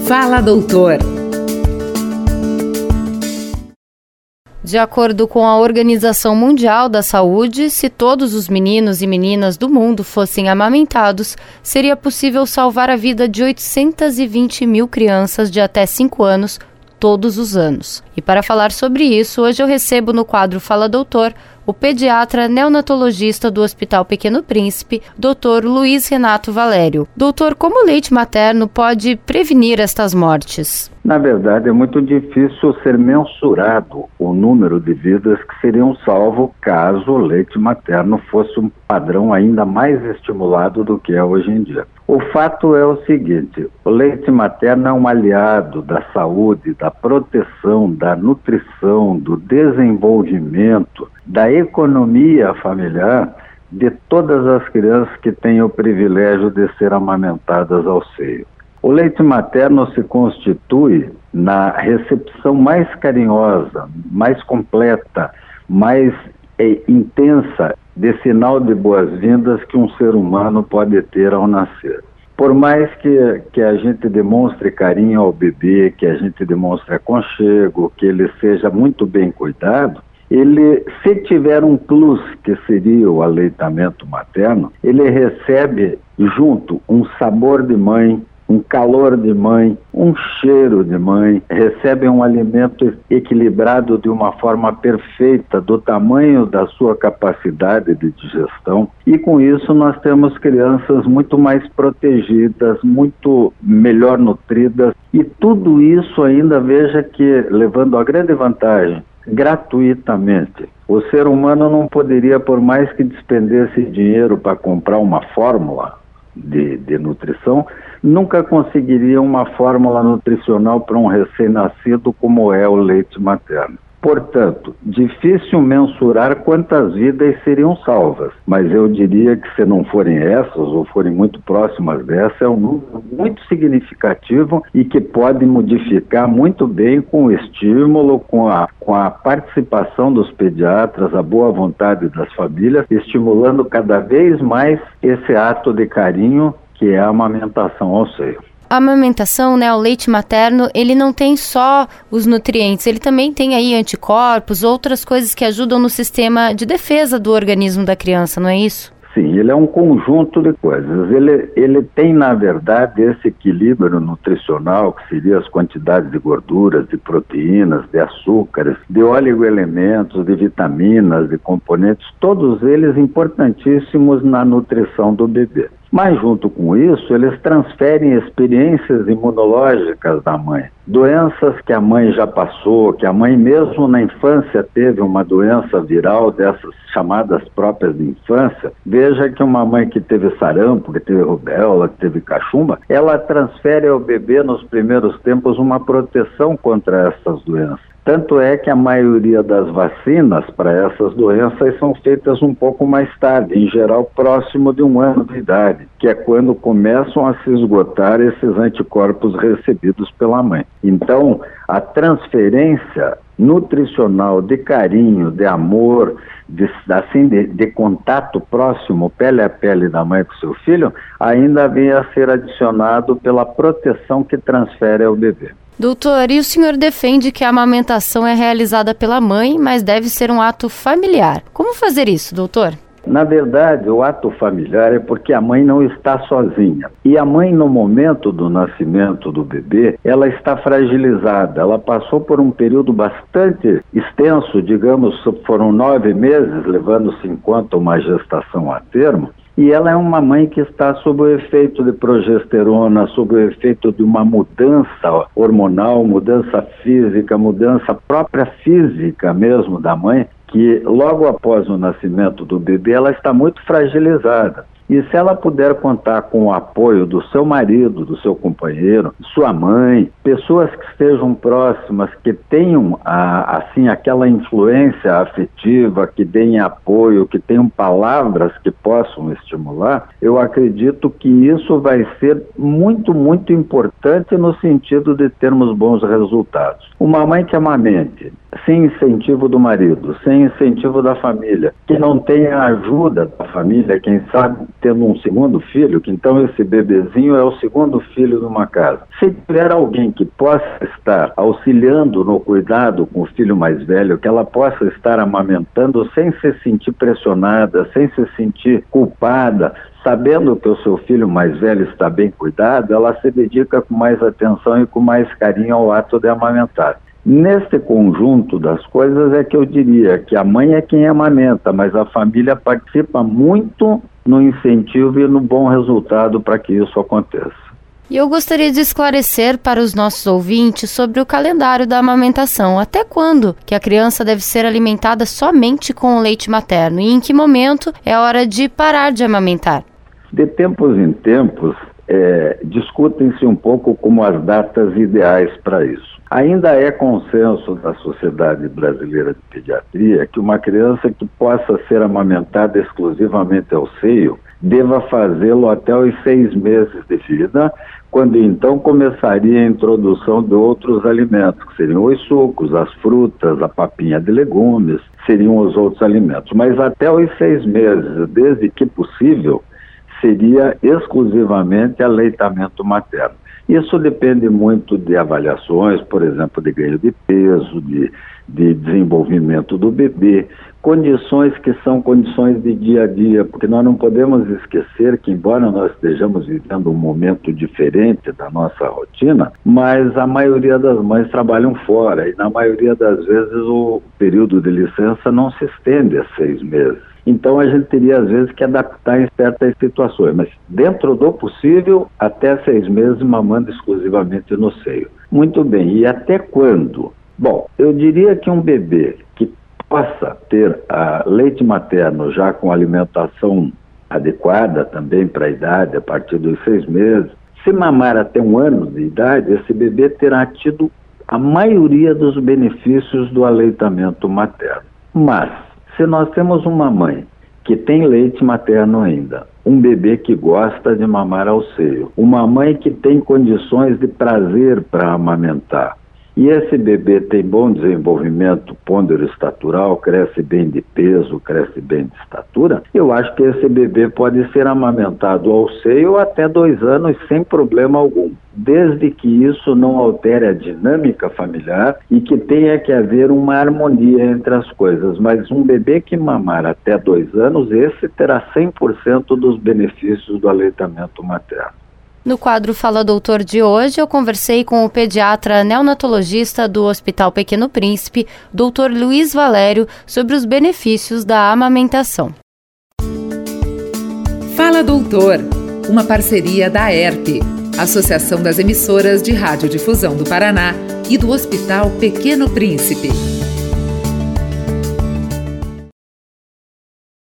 Fala, doutor. De acordo com a Organização Mundial da Saúde, se todos os meninos e meninas do mundo fossem amamentados, seria possível salvar a vida de 820 mil crianças de até 5 anos todos os anos. E para falar sobre isso, hoje eu recebo no quadro Fala Doutor o pediatra neonatologista do Hospital Pequeno Príncipe, Dr. Luiz Renato Valério. Doutor, como o leite materno pode prevenir estas mortes? Na verdade, é muito difícil ser mensurado o número de vidas que seriam salvos caso o leite materno fosse um padrão ainda mais estimulado do que é hoje em dia. O fato é o seguinte: o leite materno é um aliado da saúde, da proteção, da nutrição, do desenvolvimento, da economia familiar de todas as crianças que têm o privilégio de ser amamentadas ao seio. O leite materno se constitui na recepção mais carinhosa, mais completa, mais intensa de sinal de boas-vindas que um ser humano pode ter ao nascer. Por mais que a gente demonstre carinho ao bebê, que a gente demonstre aconchego, que ele seja muito bem cuidado, ele, se tiver um plus, que seria o aleitamento materno, ele recebe junto um sabor de mãe, um calor de mãe, um cheiro de mãe, recebe um alimento equilibrado de uma forma perfeita, do tamanho da sua capacidade de digestão, e com isso nós temos crianças muito mais protegidas, muito melhor nutridas, e tudo isso ainda, veja que, levando a grande vantagem, gratuitamente. O ser humano não poderia, por mais que despendesse dinheiro para comprar uma fórmula de nutrição, nunca conseguiria uma fórmula nutricional para um recém-nascido como é o leite materno. Portanto, difícil mensurar quantas vidas seriam salvas, mas eu diria que se não forem essas ou forem muito próximas dessa, é um número muito significativo e que pode modificar muito bem com o estímulo, com a participação dos pediatras, a boa vontade das famílias, estimulando cada vez mais esse ato de carinho que é a amamentação ao seio. A amamentação, o leite materno, ele não tem só os nutrientes, ele também tem aí anticorpos, outras coisas que ajudam no sistema de defesa do organismo da criança, não é isso? Sim, ele é um conjunto de coisas. Ele tem, na verdade, esse equilíbrio nutricional, que seria as quantidades de gorduras, de proteínas, de açúcares, de oligoelementos, de vitaminas, de componentes, todos eles importantíssimos na nutrição do bebê. Mas, junto com isso, eles transferem experiências imunológicas da mãe. Doenças que a mãe já passou, que a mãe mesmo na infância teve uma doença viral dessas chamadas próprias de infância. Veja que uma mãe que teve sarampo, que teve rubéola, que teve cachumba, ela transfere ao bebê nos primeiros tempos uma proteção contra essas doenças. Tanto é que a maioria das vacinas para essas doenças são feitas um pouco mais tarde, em geral próximo de 1 ano de idade, que é quando começam a se esgotar esses anticorpos recebidos pela mãe. Então, a transferência nutricional de carinho, de amor, de contato próximo, pele a pele da mãe com seu filho, ainda vem a ser adicionado pela proteção que transfere ao bebê. Doutor, e o senhor defende que a amamentação é realizada pela mãe, mas deve ser um ato familiar. Como fazer isso, doutor? Na verdade, o ato familiar é porque a mãe não está sozinha. E a mãe, no momento do nascimento do bebê, ela está fragilizada. Ela passou por um período bastante extenso, digamos, foram 9 meses, levando-se em conta uma gestação a termo. E ela é uma mãe que está sob o efeito de progesterona, sob o efeito de uma mudança hormonal, mudança física, mudança própria física mesmo da mãe, que logo após o nascimento do bebê ela está muito fragilizada. E se ela puder contar com o apoio do seu marido, do seu companheiro, sua mãe, pessoas que estejam próximas, que tenham aquela influência afetiva, que deem apoio, que tenham palavras que possam estimular, eu acredito que isso vai ser muito, muito importante no sentido de termos bons resultados. Uma mãe que amamente sem incentivo do marido, sem incentivo da família, que não tenha ajuda da família, quem sabe tendo um segundo filho, que então esse bebezinho é o segundo filho de uma casa. Se tiver alguém que possa estar auxiliando no cuidado com o filho mais velho, que ela possa estar amamentando sem se sentir pressionada, sem se sentir culpada, sabendo que o seu filho mais velho está bem cuidado, ela se dedica com mais atenção e com mais carinho ao ato de amamentar. Neste conjunto das coisas é que eu diria que a mãe é quem amamenta, mas a família participa muito no incentivo e no bom resultado para que isso aconteça. E eu gostaria de esclarecer para os nossos ouvintes sobre o calendário da amamentação. Até quando que a criança deve ser alimentada somente com o leite materno e em que momento é hora de parar de amamentar? De tempos em tempos, discutem-se um pouco como as datas ideais para isso. Ainda é consenso da Sociedade Brasileira de Pediatria que uma criança que possa ser amamentada exclusivamente ao seio deva fazê-lo até os 6 meses de vida, quando então começaria a introdução de outros alimentos, que seriam os sucos, as frutas, a papinha de legumes, seriam os outros alimentos. Mas até os 6 meses, desde que possível, seria exclusivamente aleitamento materno. Isso depende muito de avaliações, por exemplo, de ganho de peso, de desenvolvimento do bebê, condições que são condições de dia a dia, porque nós não podemos esquecer que, embora nós estejamos vivendo um momento diferente da nossa rotina, mas a maioria das mães trabalham fora e, na maioria das vezes, o período de licença não se estende a 6 meses. Então a gente teria às vezes que adaptar em certas situações, mas dentro do possível, até 6 meses mamando exclusivamente no seio. Muito bem, e até quando? Bom, eu diria que um bebê que possa ter leite materno já com alimentação adequada também para a idade, a partir dos 6 meses, se mamar até 1 ano de idade, esse bebê terá tido a maioria dos benefícios do aleitamento materno. Mas se nós temos uma mãe que tem leite materno ainda, um bebê que gosta de mamar ao seio, uma mãe que tem condições de prazer para amamentar, e esse bebê tem bom desenvolvimento pondero-estatural, cresce bem de peso, cresce bem de estatura, eu acho que esse bebê pode ser amamentado ao seio até 2 anos sem problema algum, desde que isso não altere a dinâmica familiar e que tenha que haver uma harmonia entre as coisas. Mas um bebê que mamar até 2 anos, esse terá 100% dos benefícios do aleitamento materno. No quadro Fala Doutor de hoje, eu conversei com o pediatra neonatologista do Hospital Pequeno Príncipe, Dr. Luiz Valério, sobre os benefícios da amamentação. Fala Doutor, uma parceria da AERP, Associação das Emissoras de Radiodifusão do Paraná, e do Hospital Pequeno Príncipe.